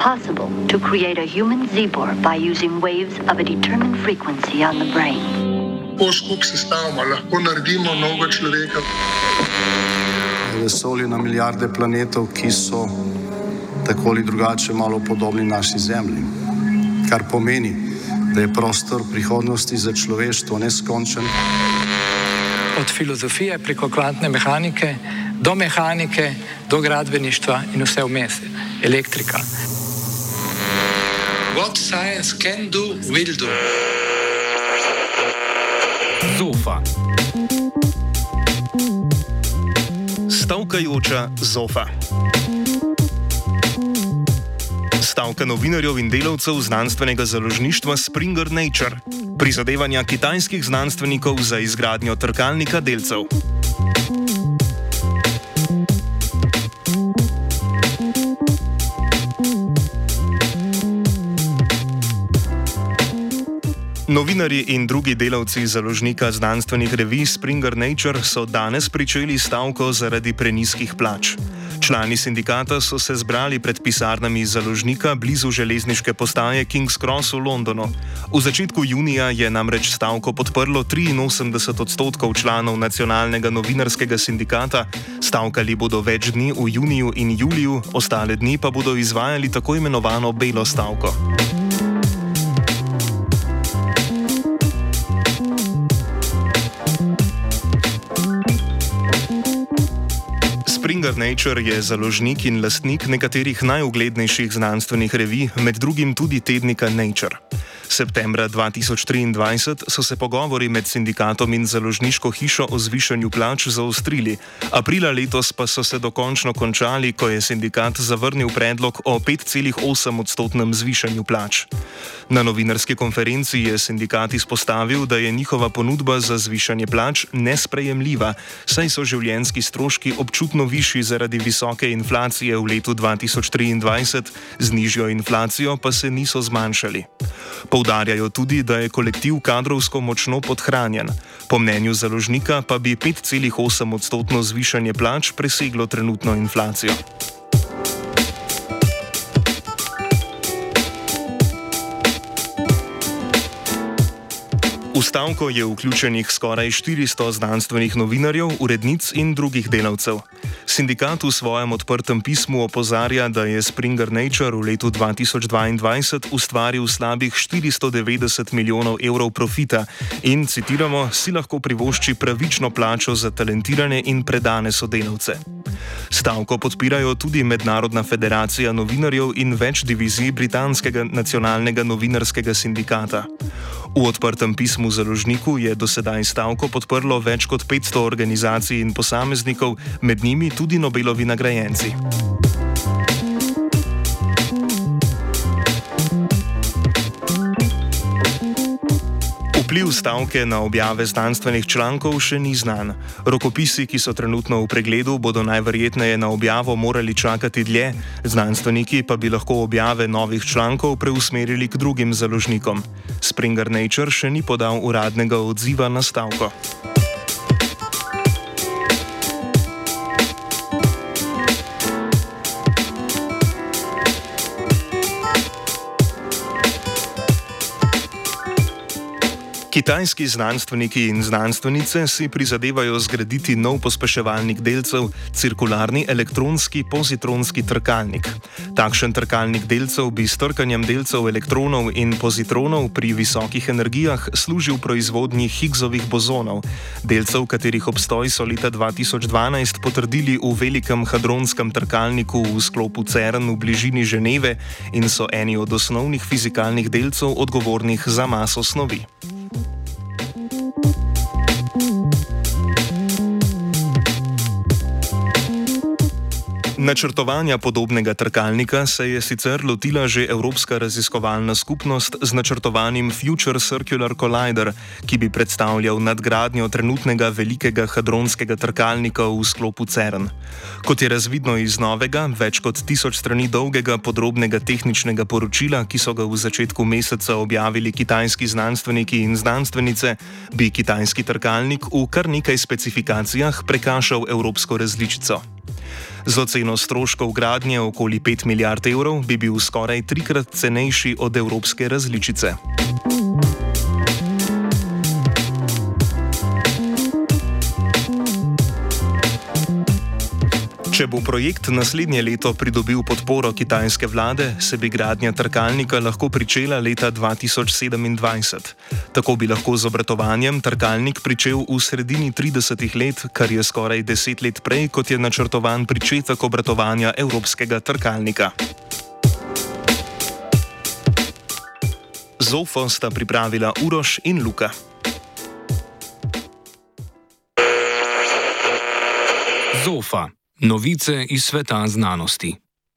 possible to create a human zebra by using waves of a determined frequency on the brain. Ko skupaj sestavimo, lahko naredimo novega človeka. Vesolje na milijarde planetov, ki so tako ali drugače malo podobni naši Zemlji. Kar pomeni, da je prostor prihodnosti za človeštvo neskončen. Od filozofije preko kvantne mehanike do gradbeništva in vse vmes, elektrika. What science can do, will do. Zofa. Stavkajoča zofa. Stavka novinarjev in delavcev znanstvenega založništva Springer Nature. Prizadevanja kitajskih znanstvenikov za izgradnjo trkalnika delcev. Novinarji in drugi delavci založnika znanstvenih revij Springer Nature so danes pričeli stavko zaradi prenizkih plač. Člani sindikata so se zbrali pred pisarnami založnika blizu železniške postaje King's Cross v Londonu. V začetku junija je namreč stavko podprlo 83% članov nacionalnega novinarskega sindikata. Stavkali bodo več dni v juniju in juliju, ostale dni pa bodo izvajali tako imenovano belo stavko. Springer Nature je založnik in lastnik nekaterih najuglednejših znanstvenih revij, med drugim tudi tednika Nature. Septembra 2023 so se pogovori med sindikatom in založniško hišo o zvišanju plač zaostrili, aprila letos pa so se dokončno končali, ko je sindikat zavrnil predlog o 5,8% zvišanju plač. Na novinarski konferenci je sindikat izpostavil, da je njihova ponudba za zvišanje plač nesprejemljiva, saj so življenjski stroški občutno višji zaradi visoke inflacije v letu 2023, z nižjo inflacijo pa se niso zmanjšali. Poudarjajo tudi, da je kolektiv kadrovsko močno podhranjen. Po mnenju založnika pa bi 5,8% zvišanje plač preseglo trenutno inflacijo. V stavko je vključenih skoraj 400 znanstvenih novinarjev, urednic in drugih delavcev. Sindikat v svojem odprtem pismu opozarja, da je Springer Nature v letu 2022 ustvaril slabih 490 milijonov evrov profita in, citiramo, si lahko privošči pravično plačo za talentirane in predane sodelavce. Stavko podpirajo tudi Mednarodna federacija novinarjev in več divizij britanskega nacionalnega novinarskega sindikata. V odprtem pismu založniku je do sedaj stavko podprlo več kot 500 organizacij in posameznikov, med njimi tudi Nobelovi nagrajenci. Vpliv stavke na objave znanstvenih člankov še ni znan. Rokopisi, ki so trenutno v pregledu, bodo najverjetneje na objavo morali čakati dlje, znanstveniki pa bi lahko objave novih člankov preusmerili k drugim založnikom. Springer Nature še ni podal uradnega odziva na stavko. Kitajski znanstveniki in znanstvenice si prizadevajo zgraditi nov pospeševalnik delcev, cirkularni elektronski pozitronski trkalnik. Takšen trkalnik delcev bi s trkanjem delcev elektronov in pozitronov pri visokih energijah služil proizvodnji Higgsovih bozonov, delcev, katerih obstoj so leta 2012 potrdili v velikem hadronskem trkalniku v sklopu CERN v bližini Ženeve in so eni od osnovnih fizikalnih delcev odgovornih za maso snovi. Načrtovanja podobnega trkalnika se je sicer lotila že Evropska raziskovalna skupnost z načrtovanim Future Circular Collider, ki bi predstavljal nadgradnjo trenutnega velikega hadronskega trkalnika v sklopu CERN. Kot je razvidno iz novega, več kot 1000 strani dolgega podrobnega tehničnega poročila, ki so ga v začetku meseca objavili kitajski znanstveniki in znanstvenice, bi kitajski trkalnik v kar nekaj specifikacijah prekašal evropsko različico. Z oceno stroškov gradnje okoli 5 milijard evrov bi bil skoraj 3-krat cenejši od evropske različice. Če bo projekt naslednje leto pridobil podporo kitajske vlade, se bi gradnja trkalnika lahko pričela leta 2027. Tako bi lahko z obratovanjem trkalnik pričel v sredini 30 let, kar je skoraj 10 let prej, kot je načrtovan pričetek obratovanja evropskega trkalnika. Zofo sta pripravila Uroš in Luka. Zofa. Novice iz sveta znanosti.